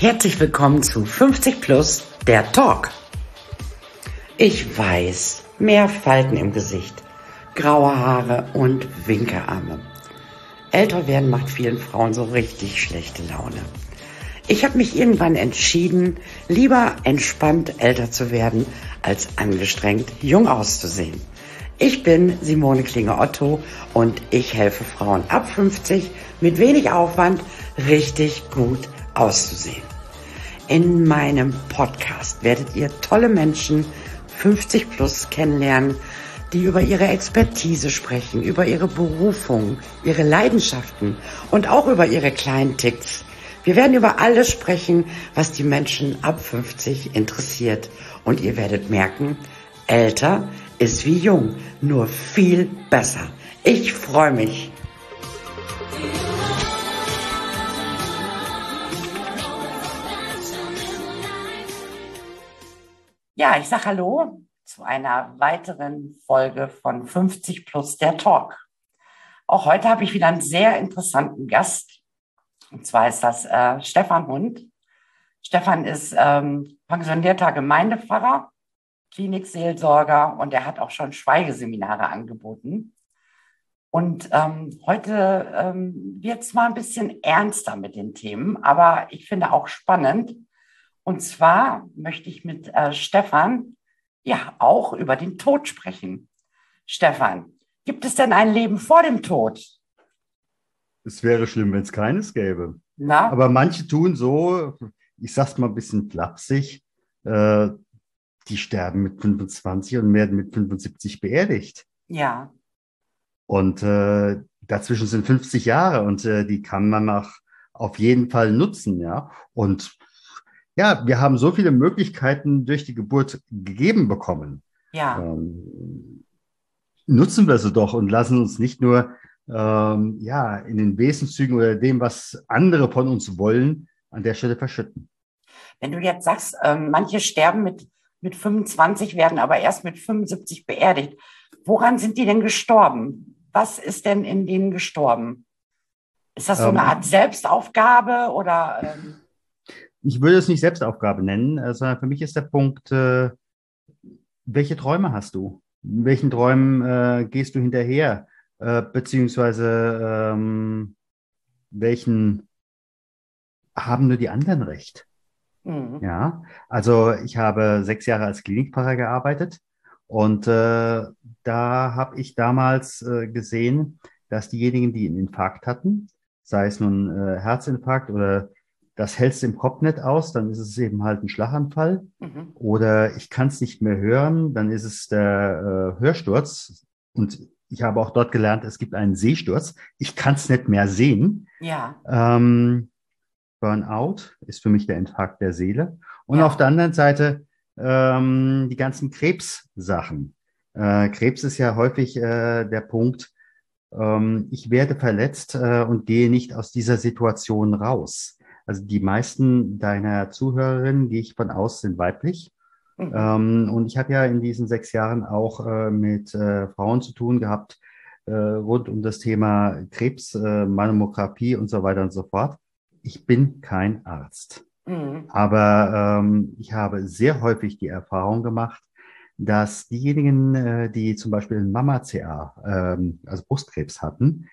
Herzlich willkommen zu 50 Plus, der Talk. Ich weiß, mehr Falten im Gesicht, graue Haare und Winkearme. Älter werden macht vielen Frauen so richtig schlechte Laune. Ich habe mich irgendwann entschieden, lieber entspannt älter zu werden, als angestrengt jung auszusehen. Ich bin Simone Klinge-Otto und ich helfe Frauen ab 50 mit wenig Aufwand richtig gut auszusehen. In meinem Podcast werdet ihr tolle Menschen 50 plus kennenlernen, die über ihre Expertise sprechen, über ihre Berufung, ihre Leidenschaften und auch über ihre kleinen Ticks. Wir werden über alles sprechen, was die Menschen ab 50 interessiert. Und ihr werdet merken, älter ist wie jung, nur viel besser. Ich freue mich. Ja, ich sage Hallo zu einer weiteren Folge von 50 Plus der Talk. Auch heute habe ich wieder einen sehr interessanten Gast. Und zwar ist das Stefan Hund. Stefan ist pensionierter Gemeindepfarrer, Klinikseelsorger und er hat auch schon Schweigeseminare angeboten. Und heute wird es mal ein bisschen ernster mit den Themen, aber ich finde auch spannend. Und zwar möchte ich mit Stefan ja auch über den Tod sprechen. Stefan, gibt es denn ein Leben vor dem Tod? Es wäre schlimm, wenn es keines gäbe. Na? Aber manche tun so, ich sag's mal ein bisschen flapsig, die sterben mit 25 und werden mit 75 beerdigt. Ja. Und dazwischen sind 50 Jahre und die kann man auch auf jeden Fall nutzen, ja. Und ja, wir haben so viele Möglichkeiten durch die Geburt gegeben bekommen. Ja. Nutzen wir sie doch und lassen uns nicht nur ja, in den Wesenszügen oder dem, was andere von uns wollen, an der Stelle verschütten. Wenn du jetzt sagst, manche sterben mit 25, werden aber erst mit 75 beerdigt. Woran sind die denn gestorben? Was ist denn in denen gestorben? Ist das so eine Art Selbstaufgabe oder? Ich würde es nicht Selbstaufgabe nennen, sondern für mich ist der Punkt, welche Träume hast du? Welchen Träumen gehst du hinterher? Beziehungsweise welchen haben nur die anderen recht? Ja, also ich habe 6 Jahre als Klinikpfarrer gearbeitet und da habe ich damals gesehen, dass diejenigen, die einen Infarkt hatten, sei es nun Herzinfarkt oder das hältst du im Kopf nicht aus, dann ist es eben halt ein Schlaganfall oder ich kann es nicht mehr hören, dann ist es der Hörsturz und ich habe auch dort gelernt, es gibt einen Sehsturz. Ich kann es nicht mehr sehen. Ja. Burnout ist für mich der Infarkt der Seele. Und Ja. auf der anderen Seite die ganzen Krebssachen. Krebs ist ja häufig der Punkt, ich werde verletzt und gehe nicht aus dieser Situation raus. Also die meisten deiner Zuhörerinnen, gehe ich von aus, sind weiblich. Und ich habe ja in diesen 6 Jahren auch mit Frauen zu tun gehabt, rund um das Thema Krebs, Mammographie und so weiter und so fort. Ich bin kein Arzt, aber ich habe sehr häufig die Erfahrung gemacht, dass diejenigen, die zum Beispiel ein Mama-CA, also Brustkrebs hatten,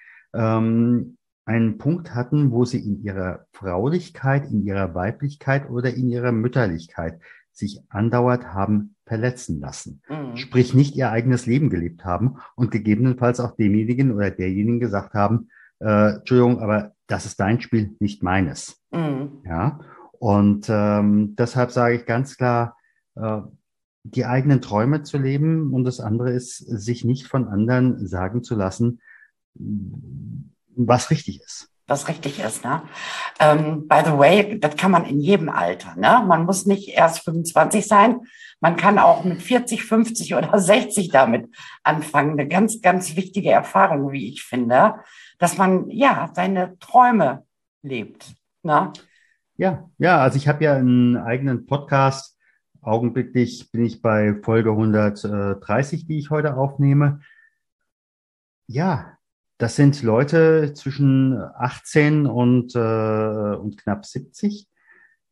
einen Punkt hatten, wo sie in ihrer Fraulichkeit, in ihrer Weiblichkeit oder in ihrer Mütterlichkeit sich andauernd haben verletzen lassen. Sprich, nicht ihr eigenes Leben gelebt haben und gegebenenfalls auch demjenigen oder derjenigen gesagt haben, Entschuldigung, aber das ist dein Spiel, nicht meines. Ja, und deshalb sage ich ganz klar, die eigenen Träume zu leben und das andere ist, sich nicht von anderen sagen zu lassen, was richtig ist. Was richtig ist, ne? By the way, das kann man in jedem Alter, ne? Man muss nicht erst 25 sein. Man kann auch mit 40, 50 oder 60 damit anfangen. Eine ganz, ganz wichtige Erfahrung, wie ich finde, dass man, ja, seine Träume lebt, ne? Ja, also ich habe ja einen eigenen Podcast. Augenblicklich bin ich bei Folge 130, die ich heute aufnehme. Ja, das sind Leute zwischen 18 und knapp 70,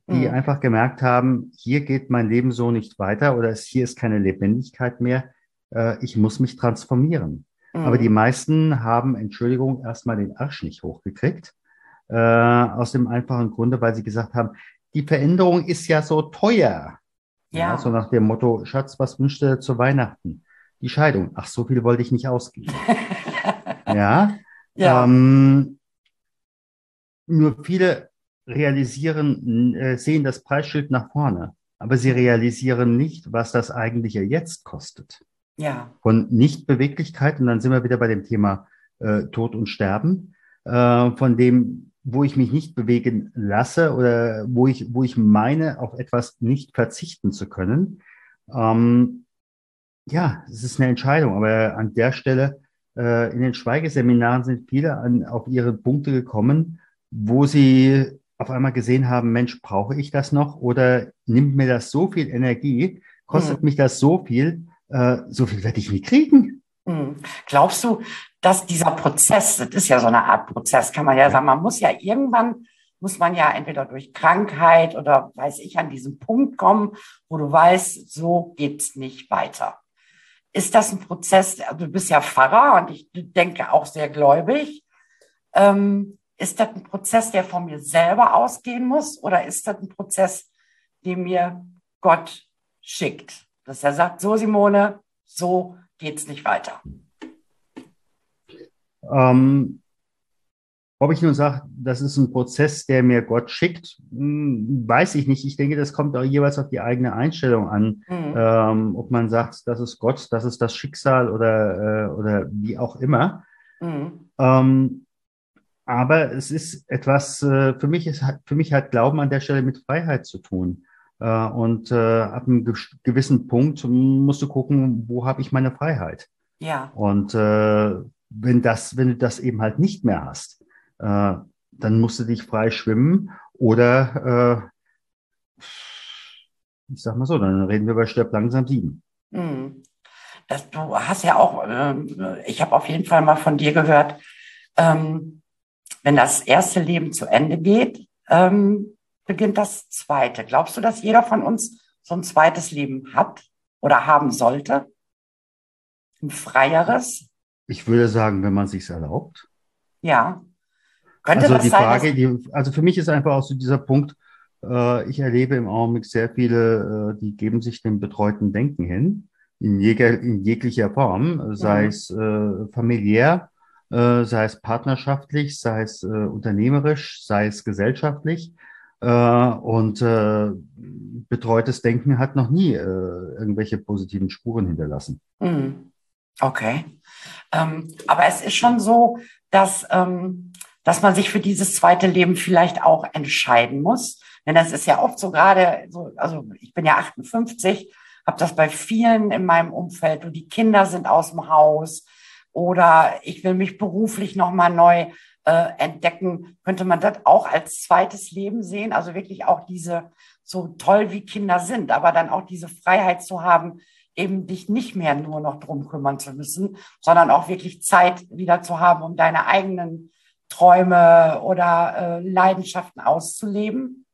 die Mhm. einfach gemerkt haben, hier geht mein Leben so nicht weiter oder hier ist keine Lebendigkeit mehr. Ich muss mich transformieren. Aber die Mhm. meisten haben, Entschuldigung, erstmal den Arsch nicht hochgekriegt. Aus dem einfachen Grunde, weil sie gesagt haben, die Veränderung ist ja so teuer. Ja, so Ja. nach dem Motto, Schatz, was wünschst du dir zu Weihnachten? Die Scheidung. Ach, so viel wollte ich nicht ausgeben. Ja, Ja. ähm, nur viele sehen das Preisschild nach vorne, aber sie realisieren nicht, was das eigentliche Jetzt kostet. Ja. Von Nichtbeweglichkeit, und dann sind wir wieder bei dem Thema Tod und Sterben, von dem, wo ich mich nicht bewegen lasse oder wo ich meine, auf etwas nicht verzichten zu können. Ähm, ja, es ist eine Entscheidung, aber an der Stelle, in den Schweigeseminaren sind viele auf ihre Punkte gekommen, wo sie auf einmal gesehen haben, Mensch, brauche ich das noch oder nimmt mir das so viel Energie, kostet Mhm. mich das so viel werde ich nie kriegen. Mhm. Glaubst du, dass dieser Prozess, das ist ja so eine Art Prozess, kann man ja Ja. sagen, muss man ja entweder durch Krankheit oder weiß ich an diesen Punkt kommen, wo du weißt, so geht's nicht weiter. Ist das ein Prozess, also du bist ja Pfarrer und ich denke auch sehr gläubig. Ist das ein Prozess, der von mir selber ausgehen muss, oder ist das ein Prozess, den mir Gott schickt? Dass er sagt, so Simone, so geht's nicht weiter. Ähm, Ob ich nun sage, das ist ein Prozess, der mir Gott schickt, weiß ich nicht. Ich denke, das kommt auch jeweils auf die eigene Einstellung an. Mhm. Ob man sagt, das ist Gott, das ist das Schicksal oder wie auch immer. Mhm. Ähm, aber es ist etwas, für mich hat Glauben an der Stelle mit Freiheit zu tun. Ab einem gewissen Punkt musst du gucken, wo habe ich meine Freiheit? Ja. Und wenn du das eben halt nicht mehr hast, dann musst du dich frei schwimmen oder ich sag mal so, dann reden wir über Stirb langsam 7. Mhm. Du hast ja auch, ich habe auf jeden Fall mal von dir gehört, ähm, wenn das erste Leben zu Ende geht, beginnt das zweite. Glaubst du, dass jeder von uns so ein zweites Leben hat oder haben sollte? Ein freieres? Ich würde sagen, wenn man sich's erlaubt. Ja. Könnte Also das die sein, dass, Frage, also für mich ist einfach auch so dieser Punkt, ich erlebe im Augenblick sehr viele, die geben sich dem betreuten Denken hin, in jeglicher Form, sei mhm. es familiär, sei es partnerschaftlich, sei es unternehmerisch, sei es gesellschaftlich. Betreutes Denken hat noch nie irgendwelche positiven Spuren hinterlassen. Mhm. Okay. Aber es ist schon so, dass man sich für dieses zweite Leben vielleicht auch entscheiden muss. Denn das ist ja oft so gerade so, also ich bin ja 58, habe das bei vielen in meinem Umfeld, und die Kinder sind aus dem Haus oder ich will mich beruflich nochmal neu entdecken. Könnte man das auch als zweites Leben sehen? Also wirklich auch diese, so toll wie Kinder sind, aber dann auch diese Freiheit zu haben, eben dich nicht mehr nur noch drum kümmern zu müssen, sondern auch wirklich Zeit wieder zu haben, um deine eigenen Träume oder Leidenschaften auszuleben.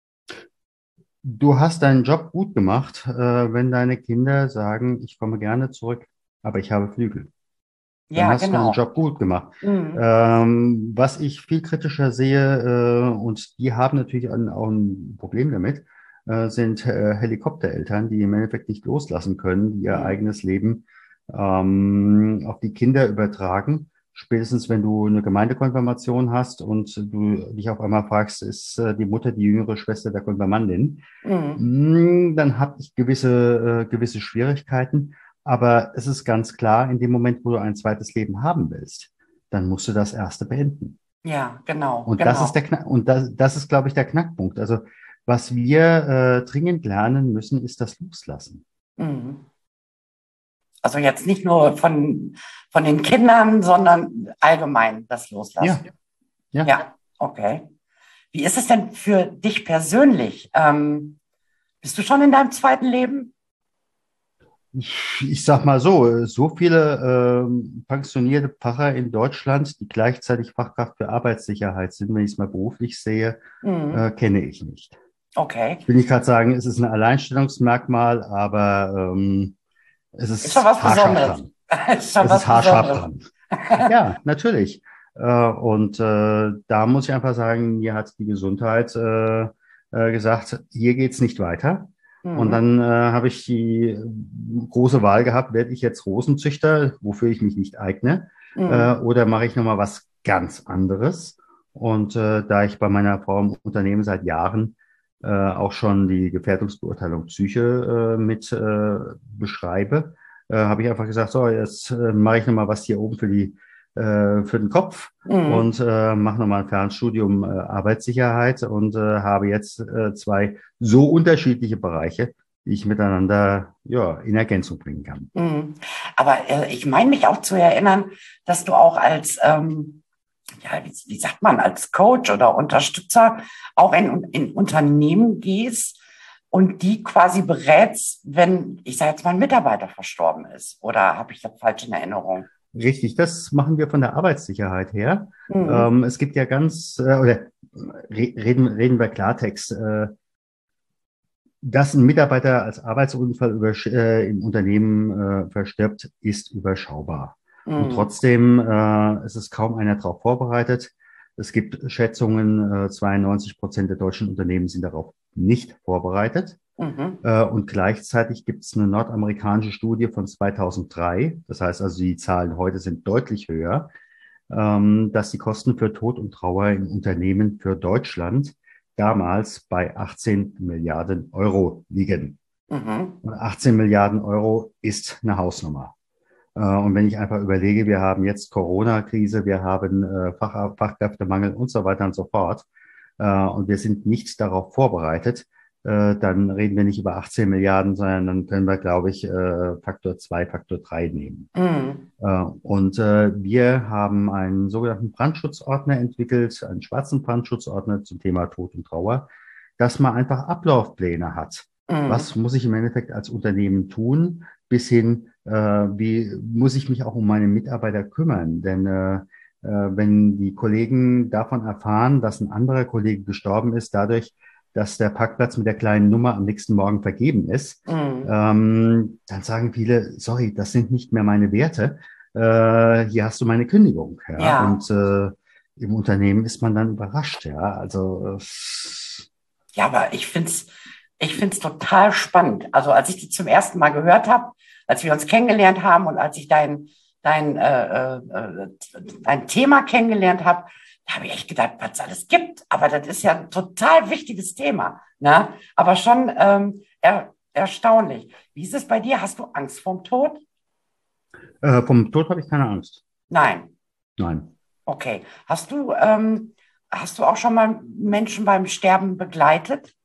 Du hast deinen Job gut gemacht, wenn deine Kinder sagen, ich komme gerne zurück, aber ich habe Flügel. Dann Ja, hast du den genau. Job gut gemacht. Mhm. Was ich viel kritischer sehe, und die haben natürlich auch ein Problem damit, sind Helikoptereltern, die im Endeffekt nicht loslassen können, die ihr Mhm. eigenes Leben auf die Kinder übertragen. Spätestens, wenn du eine Gemeindekonfirmation hast und du dich auf einmal fragst, ist die Mutter die jüngere Schwester der Konfirmandin, Mhm. dann habe ich gewisse Schwierigkeiten. Aber es ist ganz klar, in dem Moment, wo du ein zweites Leben haben willst, dann musst du das erste beenden. Ja, genau, Und das ist genau. das ist, glaube ich, der Knackpunkt. Also, was wir dringend lernen müssen, ist das Loslassen. Mhm. Also jetzt nicht nur von den Kindern, sondern allgemein das Ja, Loslassen. ja. Ja, okay. Wie ist es denn für dich persönlich? Bist du schon in deinem zweiten Leben? Ich sag mal so, so viele pensionierte Pfarrer in Deutschland, die gleichzeitig Fachkraft für Arbeitssicherheit sind, wenn ich es mal beruflich sehe, Mhm. kenne ich nicht. Okay. Ich will nicht gerade sagen, es ist ein Alleinstellungsmerkmal, aber es Ist schon ist was haarscharf Besonderes. dran. Ist schon Es ist was haarscharf Besonderes. dran. Ja, natürlich. Da muss ich einfach sagen, mir hat die Gesundheit gesagt, hier geht's nicht weiter. Und Mhm. dann habe ich die große Wahl gehabt, werde ich jetzt Rosenzüchter, wofür ich mich nicht eigne, Mhm. oder mache ich nochmal was ganz anderes? Und da ich bei meiner Frau im Unternehmen seit Jahren auch schon die Gefährdungsbeurteilung Psyche mit beschreibe, habe ich einfach gesagt, so, jetzt mache ich nochmal was hier oben für den Kopf Mhm. und mache nochmal ein Fernstudium Arbeitssicherheit und habe jetzt zwei so unterschiedliche Bereiche, die ich miteinander ja, in Ergänzung bringen kann. Mhm. Aber ich meine mich auch zu erinnern, dass du auch als, ja, wie sagt man, als Coach oder Unterstützer auch in Unternehmen gehst und die quasi berätst, wenn, ich sage jetzt mal, ein Mitarbeiter verstorben ist. Oder habe ich das falsch in Erinnerung? Richtig, das machen wir von der Arbeitssicherheit her. Mhm. Es gibt ja oder reden wir Klartext. Dass ein Mitarbeiter als Arbeitsunfall im Unternehmen verstirbt, ist überschaubar. Und Mhm. trotzdem ist es kaum einer darauf vorbereitet. Es gibt Schätzungen, 92% der deutschen Unternehmen sind darauf nicht vorbereitet. Mhm. Und gleichzeitig gibt es eine nordamerikanische Studie von 2003. Das heißt also, die Zahlen heute sind deutlich höher, dass die Kosten für Tod und Trauer in Unternehmen für Deutschland damals bei 18 Milliarden Euro liegen. Mhm. Und 18 Milliarden Euro ist eine Hausnummer. Und wenn ich einfach überlege, wir haben jetzt Corona-Krise, wir haben Fachkräftemangel und so weiter und so fort, und wir sind nicht darauf vorbereitet, dann reden wir nicht über 18 Milliarden, sondern dann können wir, glaube ich, Faktor 2, Faktor 3 nehmen. Mhm. Und wir haben einen sogenannten Brandschutzordner entwickelt, einen schwarzen Brandschutzordner zum Thema Tod und Trauer, dass man einfach Ablaufpläne hat. Mhm. Was muss ich im Endeffekt als Unternehmen tun, bis hin, wie muss ich mich auch um meine Mitarbeiter kümmern? Denn wenn die Kollegen davon erfahren, dass ein anderer Kollege gestorben ist, dadurch, dass der Parkplatz mit der kleinen Nummer am nächsten Morgen vergeben ist, Mhm. dann sagen viele, sorry, das sind nicht mehr meine Werte, hier hast du meine Kündigung. Ja? Ja. Und im Unternehmen ist man dann überrascht. Ja? Also Ja, aber ich find's total spannend. Also als ich die zum ersten Mal gehört habe, als wir uns kennengelernt haben und als ich dein Thema kennengelernt habe, da habe ich echt gedacht, was es alles gibt. Aber das ist ja ein total wichtiges Thema. Ne? Aber schon erstaunlich. Wie ist es bei dir? Hast du Angst vorm Tod? vom Tod habe ich keine Angst. Nein. Nein. Okay. Hast du auch schon mal Menschen beim Sterben begleitet?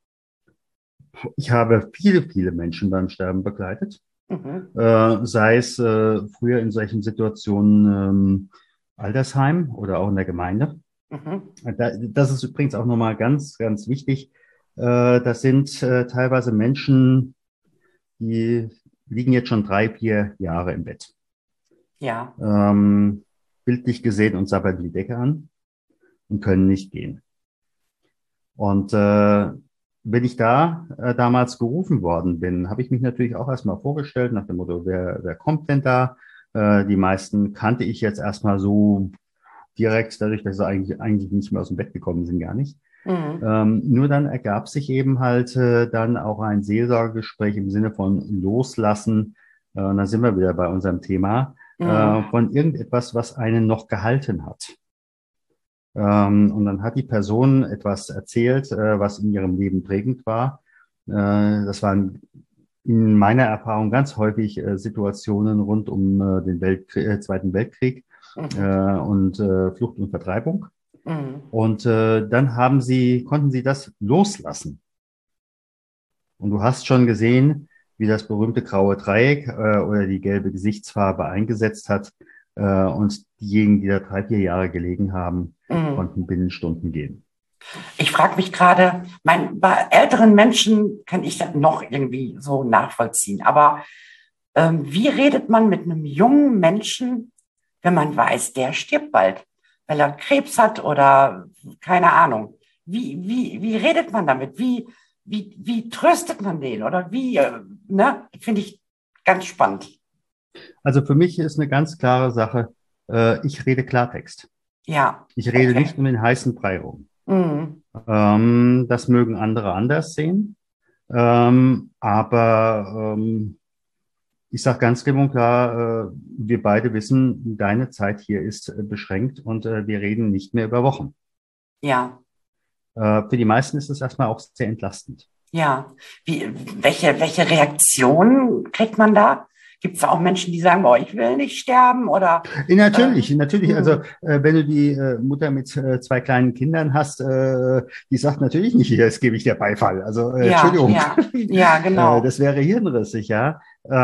Ich habe viele Menschen beim Sterben begleitet, Mhm. sei es früher in solchen Situationen Altersheim oder auch in der Gemeinde. Mhm. Das ist übrigens auch nochmal ganz wichtig. Das sind teilweise Menschen, die liegen jetzt schon 3, 4 Jahre im Bett. Ja. Ähm, bildlich gesehen und sabbern die Decke an und können nicht gehen. Und wenn ich da damals gerufen worden bin, habe ich mich natürlich auch erstmal vorgestellt nach dem Motto, wer kommt denn da? Die meisten kannte ich jetzt erstmal so direkt, dadurch, dass sie eigentlich nicht mehr aus dem Bett gekommen sind, gar nicht. Mhm. Nur dann ergab sich eben halt dann auch ein Seelsorgegespräch im Sinne von Loslassen. Und da sind wir wieder bei unserem Thema, Mhm. von irgendetwas, was einen noch gehalten hat. Und dann hat die Person etwas erzählt, was in ihrem Leben prägend war. Das waren in meiner Erfahrung ganz häufig Situationen rund um den Zweiten Weltkrieg Mhm. und Flucht und Vertreibung. Mhm. Und dann konnten sie das loslassen. Und du hast schon gesehen, wie das berühmte graue Dreieck oder die gelbe Gesichtsfarbe eingesetzt hat. Und diejenigen, die da 3, 4 Jahre gelegen haben, Mhm. konnten binnen Stunden gehen. Ich frage mich gerade, bei älteren Menschen kann ich das noch irgendwie so nachvollziehen. Aber wie redet man mit einem jungen Menschen, wenn man weiß, der stirbt bald, weil er Krebs hat oder keine Ahnung? Wie redet man damit? wie tröstet man den oder wie, ne? Finde ich ganz spannend. Also für mich ist eine ganz klare Sache, ich rede Klartext. Ja, Ich rede okay. nicht um den heißen Brei rum. Mhm. Das mögen andere anders sehen, aber ich sage ganz klipp und klar, wir beide wissen, deine Zeit hier ist beschränkt und wir reden nicht mehr über Wochen. Ja, Für die meisten ist es erstmal auch sehr entlastend. ja. Welche Reaktionen kriegt man da? Gibt es auch Menschen, die sagen, boah, ich will nicht sterben oder Natürlich. Also, hm, wenn du die Mutter mit zwei kleinen Kindern hast, die sagt natürlich nicht, jetzt gebe ich dir Beifall. Also, ja, Entschuldigung, ja, genau. das wäre hirnrissig, ja.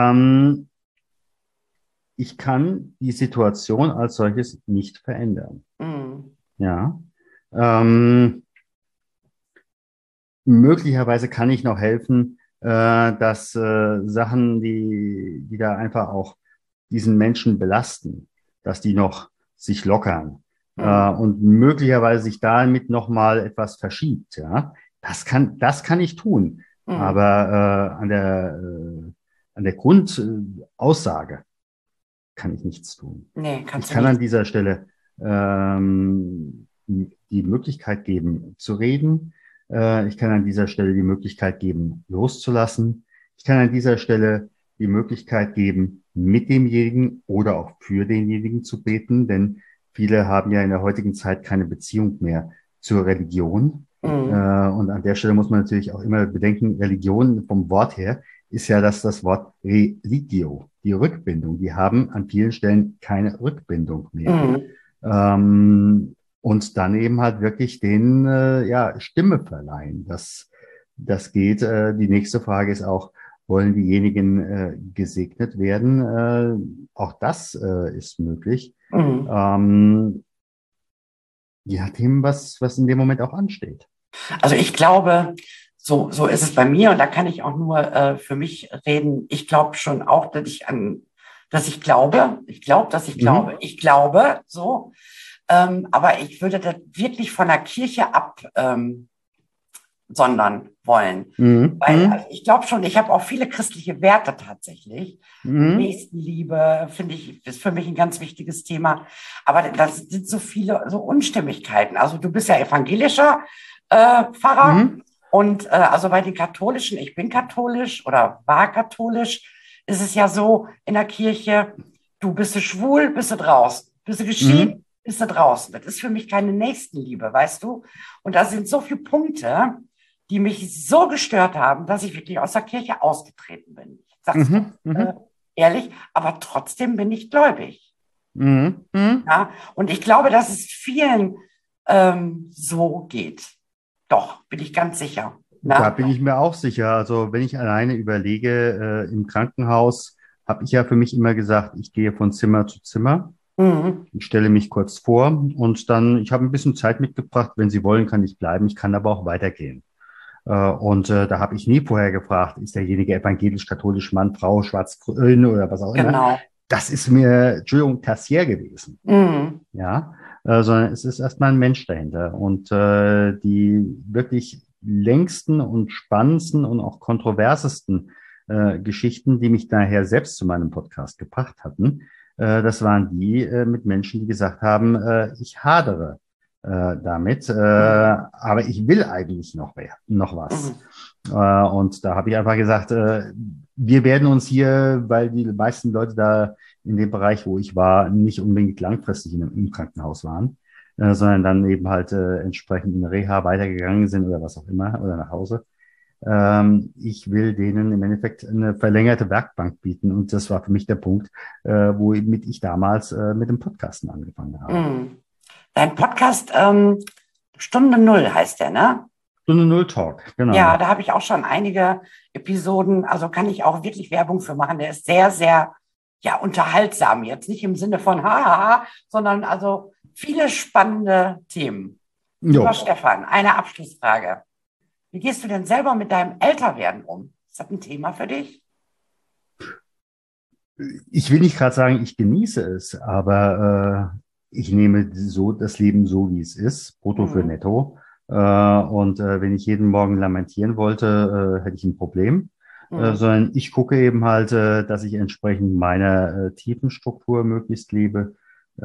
Ich kann die Situation als solches nicht verändern. Hm, Ja. Ähm, Möglicherweise kann ich noch helfen, dass Sachen, die da einfach auch diesen Menschen belasten, dass die noch sich lockern hm, und möglicherweise sich damit noch mal etwas verschiebt. Ja, das kann ich tun, hm. aber an der Grundaussage kann ich nichts tun. Nee, Ich kannst du kann an nicht. dieser Stelle die Möglichkeit geben, zu reden. Ich kann an dieser Stelle die Möglichkeit geben, loszulassen. Ich kann an dieser Stelle die Möglichkeit geben, mit demjenigen oder auch für denjenigen zu beten, denn viele haben ja in der heutigen Zeit keine Beziehung mehr zur Religion. Hm, Und an der Stelle muss man natürlich auch immer bedenken, Religion vom Wort her ist ja das Wort Religio, die Rückbindung. Die haben an vielen Stellen keine Rückbindung mehr. hm, Und dann eben halt wirklich den ja, Stimme verleihen. Das geht. Die nächste Frage ist auch, wollen diejenigen gesegnet werden? Auch das ist möglich. hm. Ähm, Je nachdem, was in dem Moment auch ansteht. Also ich glaube, so ist es bei mir und da kann ich auch nur für mich reden. Ich glaube schon auch, dass ich glaube, Mhm. ich glaube so, aber ich würde das wirklich von der Kirche sondern wollen. Mhm. Weil also Mhm. ich glaube schon, ich habe auch viele christliche Werte tatsächlich. Und Mhm. Nächstenliebe, finde ich, ist für mich ein ganz wichtiges Thema. Aber das sind so viele so Unstimmigkeiten. Also du bist ja evangelischer Pfarrer Mhm. und also bei den Katholischen, ich bin katholisch oder war katholisch, ist es ja so in der Kirche, du bist du schwul, bist du draußen. Bist du Mhm. geschieden, bist du draußen. Das ist für mich keine Nächstenliebe, weißt du? Und da sind so viele Punkte, die mich so gestört haben, dass ich wirklich aus der Kirche ausgetreten bin. Ich sage es Mhm. ganz Mhm. ehrlich, aber trotzdem bin ich gläubig. Mhm. Mhm. Ja? Und ich glaube, dass es vielen so geht. Doch, bin ich ganz sicher. Da Na? bin ich mir auch sicher. Also wenn ich alleine überlege, im Krankenhaus habe ich ja für mich immer gesagt, ich gehe von Zimmer zu Zimmer. Mhm. Ich stelle mich kurz vor und dann, ich habe ein bisschen Zeit mitgebracht. Wenn Sie wollen, kann ich bleiben. Ich kann aber auch weitergehen. Und da habe ich nie vorher gefragt, ist derjenige evangelisch, katholisch, Mann, Frau, schwarz, grün oder was auch immer. Genau. Das ist mir, Entschuldigung, tertiär gewesen. Mhm. Ja, sondern es ist erstmal ein Mensch dahinter. Und die wirklich längsten und spannendsten und auch kontroversesten Geschichten, die mich daher selbst zu meinem Podcast gebracht hatten, das waren die mit Menschen, die gesagt haben, ich hadere damit, Mhm. aber ich will eigentlich noch was. Mhm. Und da habe ich einfach gesagt, wir werden uns hier, weil die meisten Leute da in dem Bereich, wo ich war, nicht unbedingt langfristig im Krankenhaus waren, sondern dann eben halt entsprechend in Reha weitergegangen sind oder was auch immer oder nach Hause. Ich will denen im Endeffekt eine verlängerte Werkbank bieten und das war für mich der Punkt, womit ich damals mit dem Podcasten angefangen habe. Mhm. Dein Podcast Stunde Null heißt der, ne? Stunde Null Talk, Ja, genau. da habe ich auch schon einige Episoden, also kann ich auch wirklich Werbung für machen. Der ist sehr, sehr, ja, unterhaltsam. Jetzt nicht im Sinne von haha, sondern also viele spannende Themen. Jo, Lieber Stefan, eine Abschlussfrage. Wie gehst du denn selber mit deinem Älterwerden um? Ist das ein Thema für dich? ich will nicht gerade sagen, ich genieße es, aber ich nehme so das Leben so, wie es ist, brutto für Mhm. netto. Wenn ich jeden Morgen lamentieren wollte, hätte ich ein Problem. Sondern ich gucke eben halt, dass ich entsprechend meiner Tiefenstruktur möglichst lebe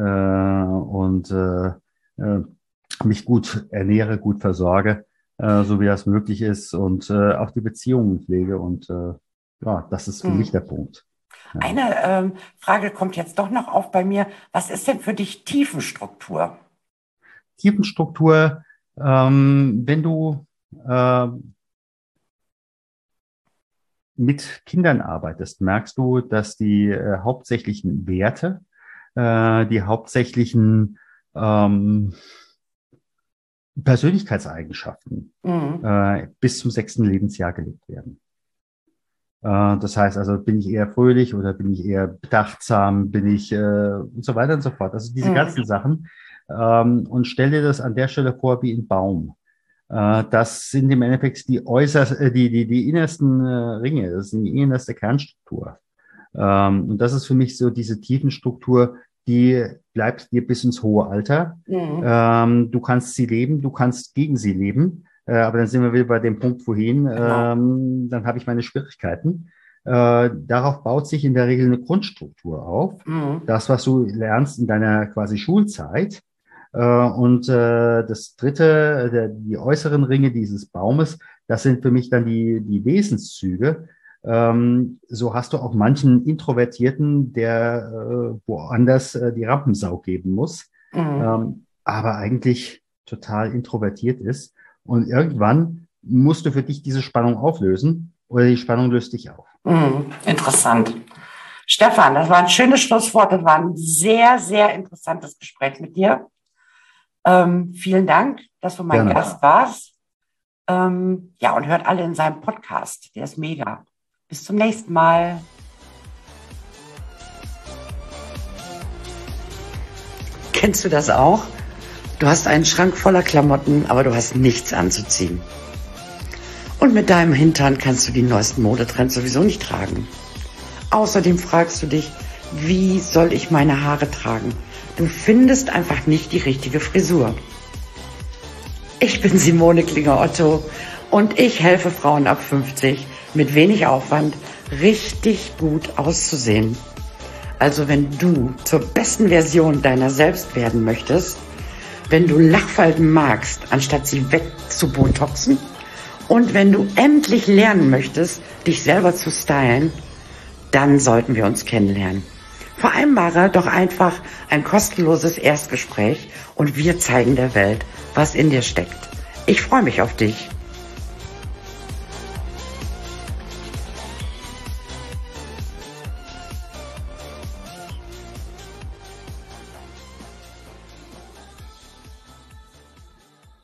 und mich gut ernähre, gut versorge, so wie das möglich ist und auch die Beziehungen pflege. Ja, das ist für mich der Punkt. Ja. Eine Frage kommt jetzt doch noch auf bei mir. Was ist denn für dich Tiefenstruktur? Tiefenstruktur, wenn du mit Kindern arbeitest, merkst du, dass die hauptsächlichen Werte, die hauptsächlichen Persönlichkeitseigenschaften bis zum 6. Lebensjahr gelebt werden. Das heißt also, bin ich eher fröhlich oder bin ich eher bedachtsam, bin ich und so weiter und so fort. Also diese ganzen Sachen. Und stell dir das an der Stelle vor wie ein Baum. Das sind im Endeffekt die innersten Ringe, das sind die innerste Kernstruktur. Und das ist für mich so diese Tiefenstruktur, die bleibt dir bis ins hohe Alter. Du kannst sie leben, du kannst gegen sie leben. Aber dann sind wir wieder bei dem Punkt vorhin, dann habe ich meine Schwierigkeiten. Darauf baut sich in der Regel eine Grundstruktur auf. Das, was du lernst in deiner quasi Schulzeit. Das dritte, die äußeren Ringe dieses Baumes, das sind für mich dann die Wesenszüge. So hast du auch manchen Introvertierten, der woanders die Rampensau geben muss, aber eigentlich total introvertiert ist. Und irgendwann musst du für dich diese Spannung auflösen oder die Spannung löst dich auf. Interessant. Stefan, das war ein schönes Schlusswort. Das war ein sehr, sehr interessantes Gespräch mit dir. Vielen Dank, dass du mein Gast warst. Ja, und hört alle in seinem Podcast. Der ist mega. Bis zum nächsten Mal. Kennst du das auch? Du hast einen Schrank voller Klamotten, aber du hast nichts anzuziehen. Und mit deinem Hintern kannst du die neuesten Modetrends sowieso nicht tragen. Außerdem fragst du dich, wie soll ich meine Haare tragen? Du findest einfach nicht die richtige Frisur. Ich bin Simone Klinger-Otto und ich helfe Frauen ab 50 mit wenig Aufwand richtig gut auszusehen. Also wenn du zur besten Version deiner selbst werden möchtest, wenn du Lachfalten magst, anstatt sie wegzubotoxen, und wenn du endlich lernen möchtest, dich selber zu stylen, dann sollten wir uns kennenlernen. Vereinbare doch einfach ein kostenloses Erstgespräch und wir zeigen der Welt, was in dir steckt. Ich freue mich auf dich.